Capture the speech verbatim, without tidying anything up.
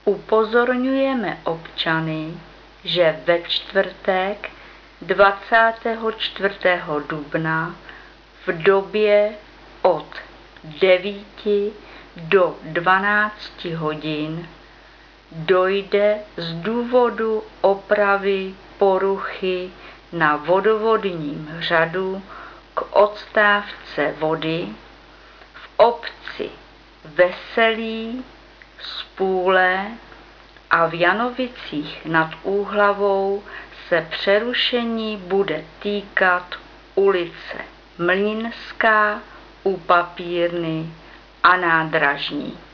Upozorňujeme občany, že ve čtvrtek dvacátého čtvrtého dubna v době od devíti do dvanácti hodin dojde z důvodu opravy poruchy na vodovodním řadu k odstávce vody v obci Veselí, Spůle a v Janovicích nad Úhlavou se přerušení bude týkat ulice Mlýnská u Papírny a Nádražní.